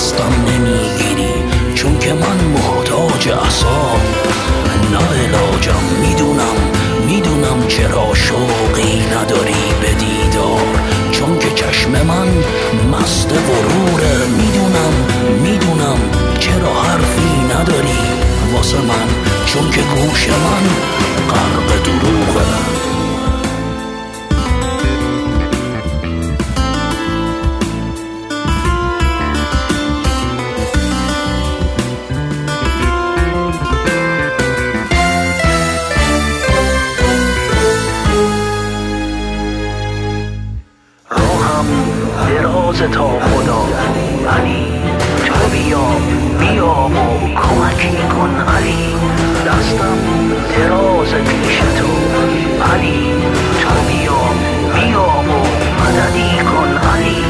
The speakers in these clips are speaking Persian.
دستم نمیگیری، چون که من محتاج عصام. ناعلاجم، میدونم چرا شوقی نداری به دیدار، چون که چشم من مست غروره. میدونم چرا حرفی نداری واسه من، چون که گوش من غرق دروغه. دراز تا خدا علی، تو بیا و کمکی کن علی. دستم دراز پیش تو علی، تو بیا و مددی کن علی.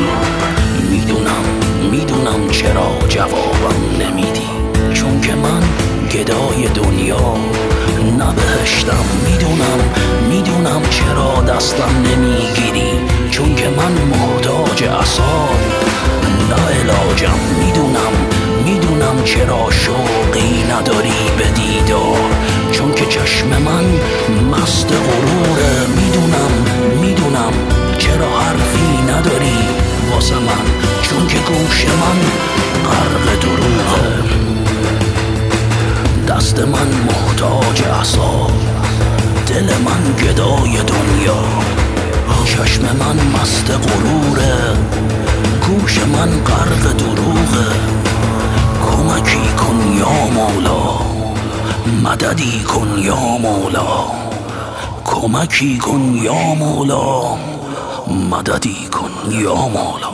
میدونم چرا جوابم نمیدی، چون که من گدای دنیا نبهشتم. میدونم چرا دستم نمیگیری، چون که من محتاج عصام. ناعلاجم، میدونم چرا شوقی نداری به دیدار، چون که چشم من مست غروره. میدونم چرا حرفی نداری واسه من، چون که گوش من غرق دروغه. دست من محتاج عصام، دل من گدای دنیا، چشم من مست غروره، گوش من غرق دروغه. کمکی کن یا مولا، مددی کن یا مولا. کمکی کن یا مولا، مددی کن یا مولا.